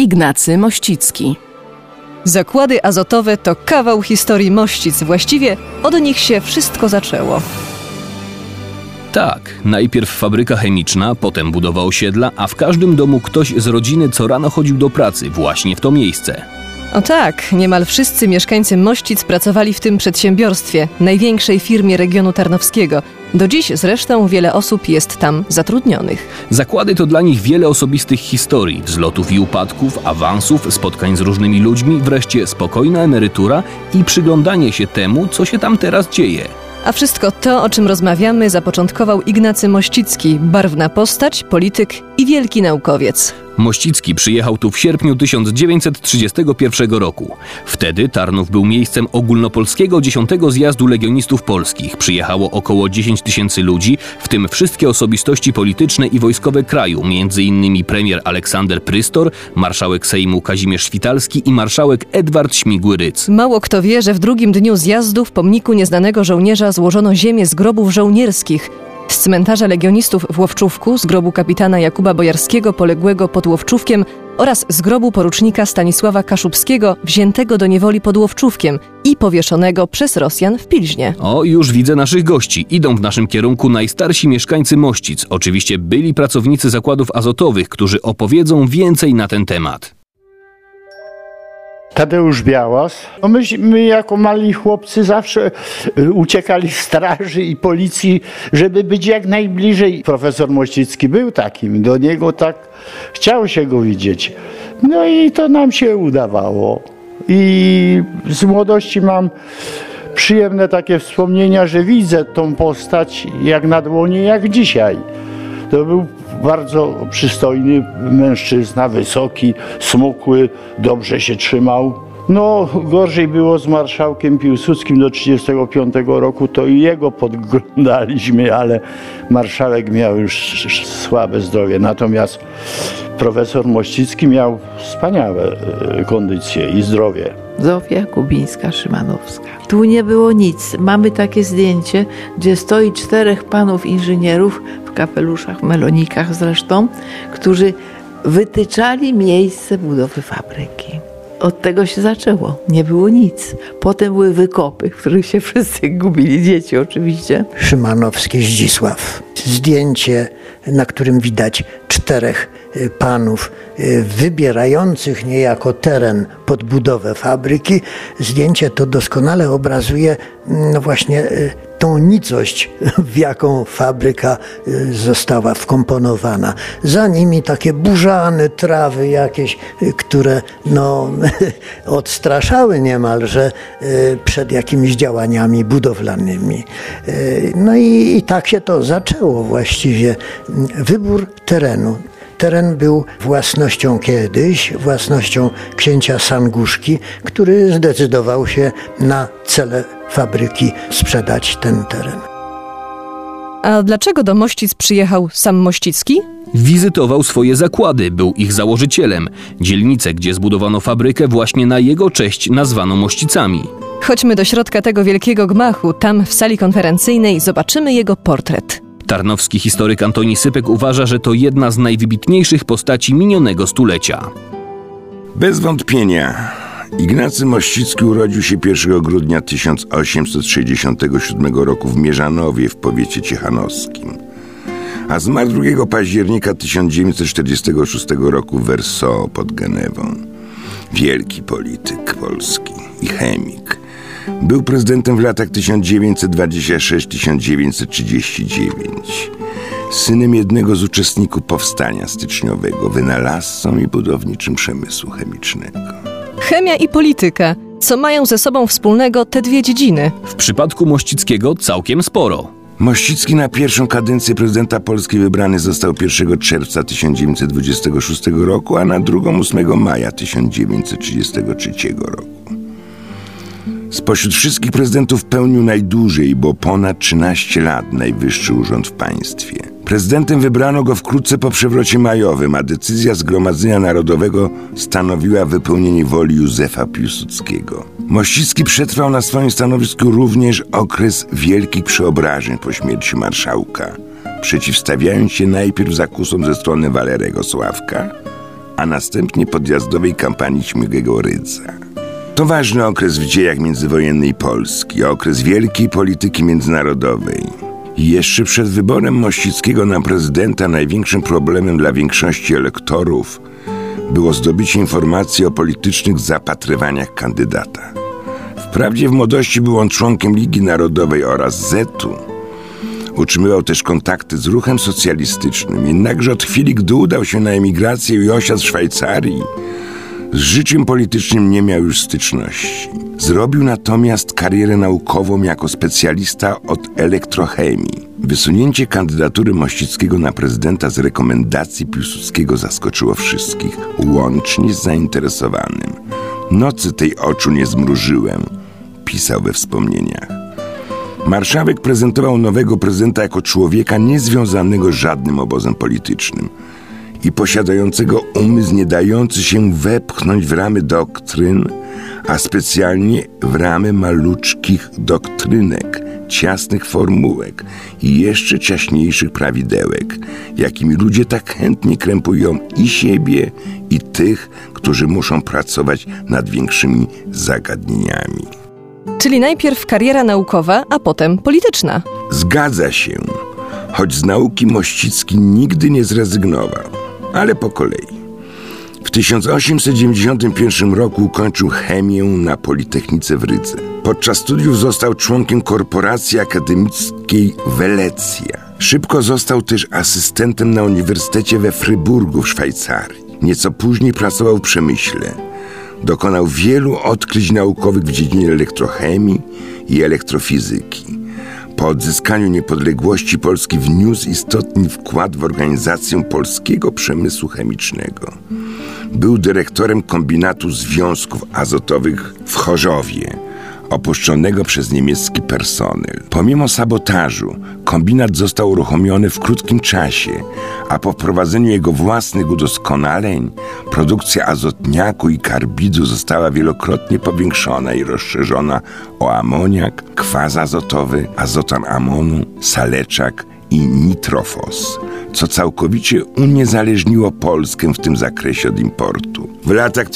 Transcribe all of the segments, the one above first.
Ignacy Mościcki. Zakłady azotowe to kawał historii Mościc. Właściwie od nich się wszystko zaczęło. Tak, najpierw fabryka chemiczna, potem budowa osiedla, a w każdym domu ktoś z rodziny co rano chodził do pracy właśnie w to miejsce. O tak, niemal wszyscy mieszkańcy Mościc pracowali w tym przedsiębiorstwie, największej firmie regionu tarnowskiego. Do dziś zresztą wiele osób jest tam zatrudnionych. Zakłady to dla nich wiele osobistych historii, wzlotów i upadków, awansów, spotkań z różnymi ludźmi, wreszcie spokojna emerytura i przyglądanie się temu, co się tam teraz dzieje. A wszystko to, o czym rozmawiamy, zapoczątkował Ignacy Mościcki, barwna postać, polityk i wielki naukowiec. Mościcki przyjechał tu w sierpniu 1931 roku. Wtedy Tarnów był miejscem ogólnopolskiego 10. Zjazdu Legionistów Polskich. Przyjechało około 10 000 ludzi, w tym wszystkie osobistości polityczne i wojskowe kraju, m.in. premier Aleksander Prystor, marszałek Sejmu Kazimierz Świtalski i marszałek Edward Śmigły-Rydz. Mało kto wie, że w drugim dniu zjazdu w pomniku nieznanego żołnierza złożono ziemię z grobów żołnierskich. Z cmentarza legionistów w Łowczówku, z grobu kapitana Jakuba Bojarskiego poległego pod Łowczówkiem oraz z grobu porucznika Stanisława Kaszubskiego wziętego do niewoli pod Łowczówkiem i powieszonego przez Rosjan w Pilźnie. O, już widzę naszych gości. Idą w naszym kierunku najstarsi mieszkańcy Mościc. Oczywiście byli pracownicy zakładów azotowych, którzy opowiedzą więcej na ten temat. Tadeusz Białas. My jako mali chłopcy zawsze uciekali z straży i policji, żeby być jak najbliżej. Profesor Mościcki był takim, do niego tak chciało się go widzieć. No i to nam się udawało. I z młodości mam przyjemne takie wspomnienia, że widzę tą postać jak na dłoni, jak dzisiaj. To był bardzo przystojny mężczyzna, wysoki, smukły, dobrze się trzymał. No, gorzej było z marszałkiem Piłsudskim do 1935 roku, to i jego podglądaliśmy, ale marszałek miał już słabe zdrowie. Natomiast profesor Mościcki miał wspaniałe kondycje i zdrowie. Zofia Kubińska-Szymanowska. Tu nie było nic. Mamy takie zdjęcie, gdzie stoi 4 panów inżynierów w kapeluszach, melonikach zresztą, którzy wytyczali miejsce budowy fabryki. Od tego się zaczęło. Nie było nic. Potem były wykopy, w których się wszyscy gubili, dzieci oczywiście. Szymanowski Zdzisław. Zdjęcie, na którym widać 4 panów wybierających niejako teren pod budowę fabryki. Zdjęcie to doskonale obrazuje właśnie tą nicość, w jaką fabryka została wkomponowana. Za nimi takie burzany, trawy jakieś, które odstraszały niemalże przed jakimiś działaniami budowlanymi. No i tak się to zaczęło właściwie. Wybór terenu. Teren był własnością kiedyś, własnością księcia Sanguszki, który zdecydował się na cele fabryki sprzedać ten teren. A dlaczego do Mościc przyjechał sam Mościcki? Wizytował swoje zakłady, był ich założycielem. Dzielnicę, gdzie zbudowano fabrykę, właśnie na jego cześć nazwano Mościcami. Chodźmy do środka tego wielkiego gmachu. Tam w sali konferencyjnej zobaczymy jego portret. Tarnowski historyk Antoni Sypek uważa, że to jedna z najwybitniejszych postaci minionego stulecia. Bez wątpienia Ignacy Mościcki urodził się 1 grudnia 1867 roku w Mierzanowie w powiecie ciechanowskim, a zmarł 2 października 1946 roku w Verso pod Genewą. Wielki polityk polski i chemik. Był prezydentem w latach 1926-1939. Synem jednego z uczestników powstania styczniowego, wynalazcą i budowniczym przemysłu chemicznego. Chemia i polityka. Co mają ze sobą wspólnego te dwie dziedziny? W przypadku Mościckiego całkiem sporo. Mościcki na pierwszą kadencję prezydenta Polski wybrany został 1 czerwca 1926 roku, a na drugą 8 maja 1933 roku. Spośród wszystkich prezydentów pełnił najdłużej, bo ponad 13 lat najwyższy urząd w państwie. Prezydentem wybrano go wkrótce po przewrocie majowym, a decyzja Zgromadzenia Narodowego stanowiła wypełnienie woli Józefa Piłsudskiego. Mościcki przetrwał na swoim stanowisku również okres wielkich przeobrażeń po śmierci marszałka, przeciwstawiając się najpierw zakusom ze strony Walerego Sławka, a następnie podjazdowej kampanii Śmigłego Rydza. To ważny okres w dziejach międzywojennej Polski, okres wielkiej polityki międzynarodowej. I jeszcze przed wyborem Mościckiego na prezydenta największym problemem dla większości elektorów było zdobycie informacji o politycznych zapatrywaniach kandydata. Wprawdzie w młodości był on członkiem Ligi Narodowej oraz Z-u. Utrzymywał też kontakty z ruchem socjalistycznym, jednakże od chwili, gdy udał się na emigrację i osiadł w Szwajcarii, z życiem politycznym nie miał już styczności. Zrobił natomiast karierę naukową jako specjalista od elektrochemii. Wysunięcie kandydatury Mościckiego na prezydenta z rekomendacji Piłsudskiego zaskoczyło wszystkich, łącznie z zainteresowanym. Nocy tej oczu nie zmrużyłem, pisał we wspomnieniach. Marszałek prezentował nowego prezydenta jako człowieka niezwiązanego z żadnym obozem politycznym i posiadającego umysł nie dający się wepchnąć w ramy doktryn, a specjalnie w ramy maluczkich doktrynek, ciasnych formułek i jeszcze ciaśniejszych prawidełek, jakimi ludzie tak chętnie krępują i siebie, i tych, którzy muszą pracować nad większymi zagadnieniami. Czyli najpierw kariera naukowa, a potem polityczna. Zgadza się, choć z nauki Mościcki nigdy nie zrezygnował, ale po kolei. W 1891 roku ukończył chemię na Politechnice w Rydze. Podczas studiów został członkiem korporacji akademickiej Welecja. Szybko został też asystentem na Uniwersytecie we Fryburgu w Szwajcarii. Nieco później pracował w przemyśle. Dokonał wielu odkryć naukowych w dziedzinie elektrochemii i elektrofizyki. Po odzyskaniu niepodległości Polski wniósł istotny wkład w organizację polskiego przemysłu chemicznego. Był dyrektorem kombinatu związków azotowych w Chorzowie, opuszczonego przez niemiecki personel. Pomimo sabotażu, kombinat został uruchomiony w krótkim czasie, a po wprowadzeniu jego własnych udoskonaleń produkcja azotniaku i karbidu została wielokrotnie powiększona i rozszerzona o amoniak, kwas azotowy, azotan amonu, saleczak i nitrofos, co całkowicie uniezależniło Polskę w tym zakresie od importu. W latach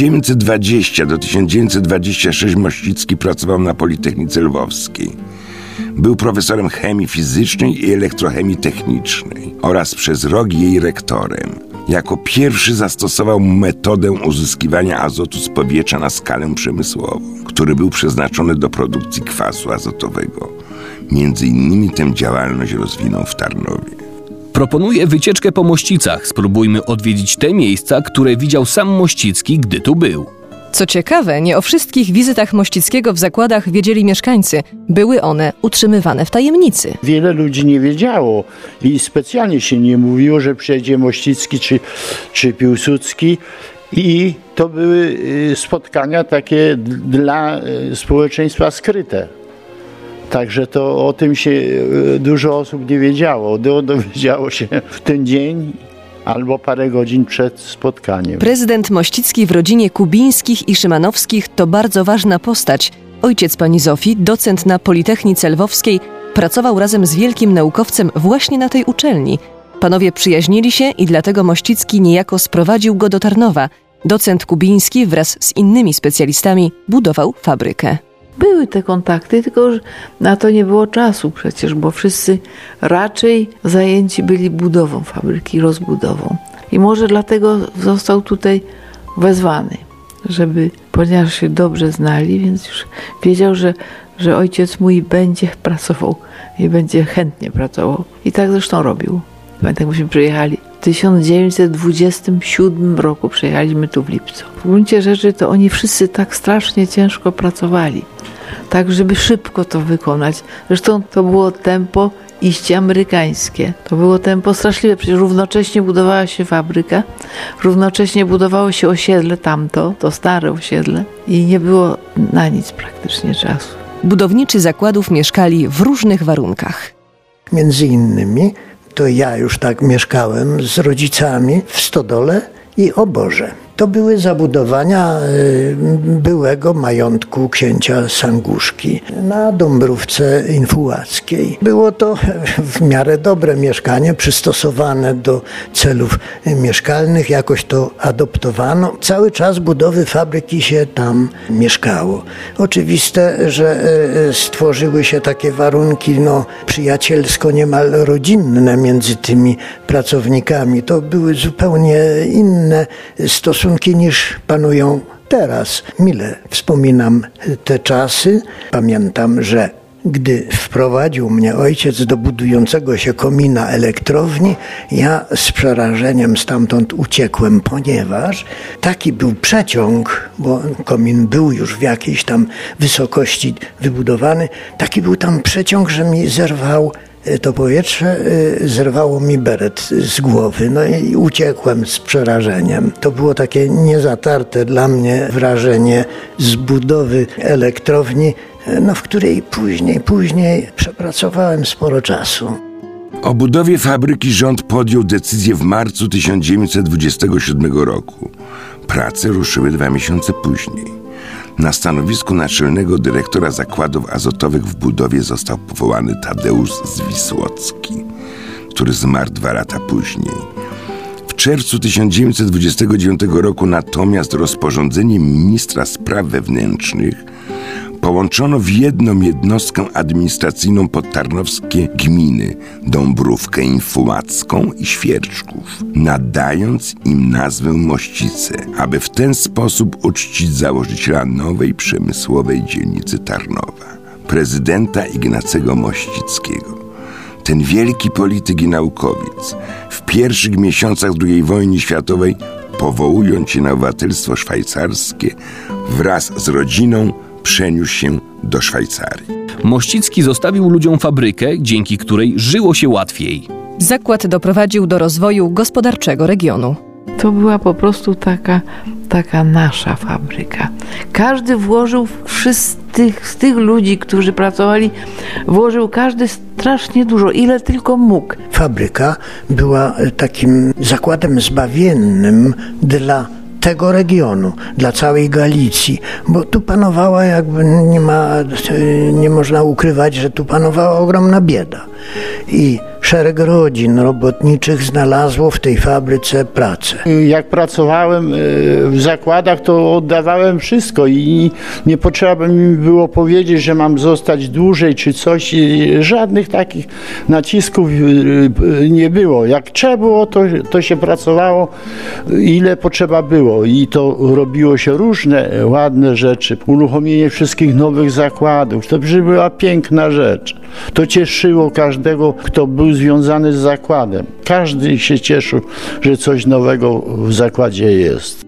1920 do 1926 Mościcki pracował na Politechnice Lwowskiej. Był profesorem chemii fizycznej i elektrochemii technicznej oraz przez rok jej rektorem. Jako pierwszy zastosował metodę uzyskiwania azotu z powietrza na skalę przemysłową, który był przeznaczony do produkcji kwasu azotowego. Między innymi tę działalność rozwinął w Tarnowie. Proponuję wycieczkę po Mościcach. Spróbujmy odwiedzić te miejsca, które widział sam Mościcki, gdy tu był. Co ciekawe, nie o wszystkich wizytach Mościckiego w zakładach wiedzieli mieszkańcy. Były one utrzymywane w tajemnicy. Wiele ludzi nie wiedziało i specjalnie się nie mówiło, że przyjedzie Mościcki czy Piłsudski. I to były spotkania takie dla społeczeństwa skryte. Także to o tym się dużo osób nie wiedziało. Dowiedziało się w ten dzień albo parę godzin przed spotkaniem. Prezydent Mościcki w rodzinie Kubińskich i Szymanowskich to bardzo ważna postać. Ojciec pani Zofii, docent na Politechnice Lwowskiej, pracował razem z wielkim naukowcem właśnie na tej uczelni. Panowie przyjaźnili się i dlatego Mościcki niejako sprowadził go do Tarnowa. Docent Kubiński wraz z innymi specjalistami budował fabrykę. Były te kontakty, tylko że na to nie było czasu przecież, bo wszyscy raczej zajęci byli budową fabryki, rozbudową. I może dlatego został tutaj wezwany, ponieważ się dobrze znali, więc już wiedział, że ojciec mój będzie pracował i będzie chętnie pracował. I tak zresztą robił. Pamiętam, myśmy przyjechali w 1927 roku, przyjechaliśmy tu w lipcu. W gruncie rzeczy to oni wszyscy tak strasznie ciężko pracowali, tak żeby szybko to wykonać. Zresztą to było tempo iście amerykańskie. To było tempo straszliwe, przecież równocześnie budowała się fabryka, równocześnie budowało się osiedle to stare osiedle i nie było na nic praktycznie czasu. Budowniczy zakładów mieszkali w różnych warunkach. Między innymi to ja już tak mieszkałem z rodzicami w stodole i oborze. To były zabudowania byłego majątku księcia Sanguszki na Dąbrówce Infułackiej. Było to w miarę dobre mieszkanie, przystosowane do celów mieszkalnych, jakoś to adoptowano. Cały czas budowy fabryki się tam mieszkało. Oczywiste, że stworzyły się takie warunki przyjacielsko, niemal rodzinne między tymi pracownikami. To były zupełnie inne stosunki niż panują teraz. Mile wspominam te czasy. Pamiętam, że gdy wprowadził mnie ojciec do budującego się komina elektrowni, ja z przerażeniem stamtąd uciekłem, ponieważ taki był przeciąg, bo komin był już w jakiejś tam wysokości wybudowany, taki był tam przeciąg, że mi zerwał to powietrze, zerwało mi beret z głowy, i uciekłem z przerażeniem. To było takie niezatarte dla mnie wrażenie z budowy elektrowni, w której później przepracowałem sporo czasu. O budowie fabryki rząd podjął decyzję w marcu 1927 roku. Prace ruszyły 2 miesiące później. Na stanowisku naczelnego dyrektora zakładów azotowych w budowie został powołany Tadeusz Zwisłocki, który zmarł 2 lata później. W czerwcu 1929 roku natomiast rozporządzeniem ministra spraw wewnętrznych połączono w jedną jednostkę administracyjną podtarnowskie gminy Dąbrówkę Infułacką i Świerczków, nadając im nazwę Mościce, aby w ten sposób uczcić założyciela nowej przemysłowej dzielnicy Tarnowa, prezydenta Ignacego Mościckiego. Ten wielki polityk i naukowiec w pierwszych miesiącach II wojny światowej, powołując się na obywatelstwo szwajcarskie, wraz z rodziną przeniósł się do Szwajcarii. Mościcki zostawił ludziom fabrykę, dzięki której żyło się łatwiej. Zakład doprowadził do rozwoju gospodarczego regionu. To była po prostu taka nasza fabryka. Każdy włożył, z tych ludzi, którzy pracowali, włożył każdy strasznie dużo, ile tylko mógł. Fabryka była takim zakładem zbawiennym dla tego regionu, dla całej Galicji, bo tu panowała, nie można ukrywać, że tu panowała ogromna bieda. I szereg rodzin robotniczych znalazło w tej fabryce pracę. Jak pracowałem w zakładach, to oddawałem wszystko i nie potrzeba by mi było powiedzieć, że mam zostać dłużej czy coś. Żadnych takich nacisków nie było. Jak trzeba było, to się pracowało, ile potrzeba było i to robiło się różne ładne rzeczy. Uruchomienie wszystkich nowych zakładów, to była piękna rzecz. To cieszyło każdego, kto był związany z zakładem. Każdy się cieszył, że coś nowego w zakładzie jest.